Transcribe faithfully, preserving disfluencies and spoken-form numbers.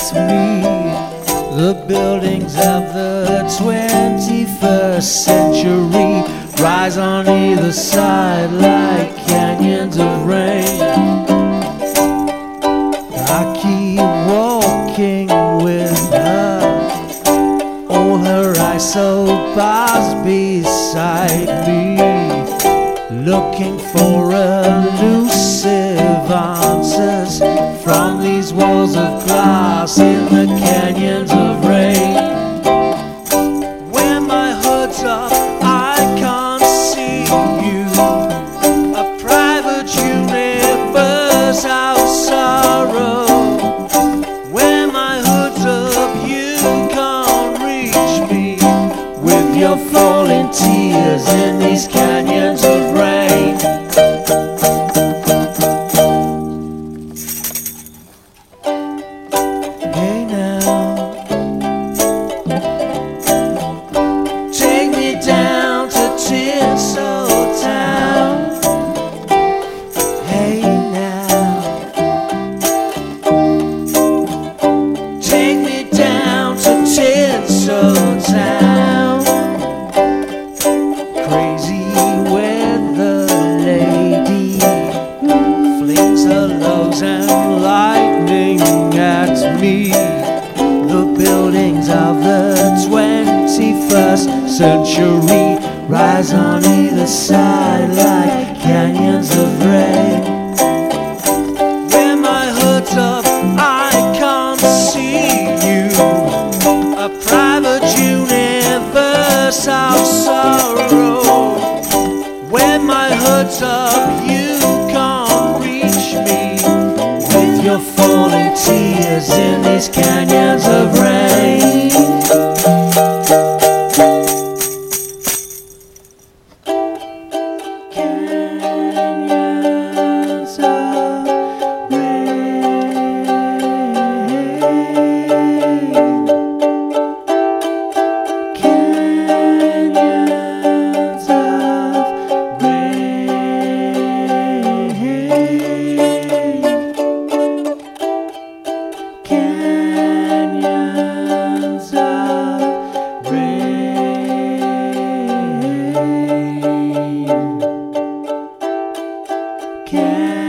at me. The buildings of the twenty-first century rise on either side like canyons of rain. I keep walking with her, all her isobars beside me, looking for elusive answers from these walls of glass in the canyons of rain. When my hood's up, I can't see you, a private universe of sorrow. When my hood's up, you can't reach me with your falling tears in these canyons of rain. Hey now, take me down to Tinseltown. Hey now, take me down to Tinseltown. Crazy weather lady flings her loaves and lightning at me. The buildings of the twenty-first century rise on either side like canyons of rain. When my hood's up, I can't see you, a private universe of sorrow. When my hood's up, you can't reach me with your falling tears in these canyons of rain. Canyons of rain. Canyons of Canyons of rain. Canyons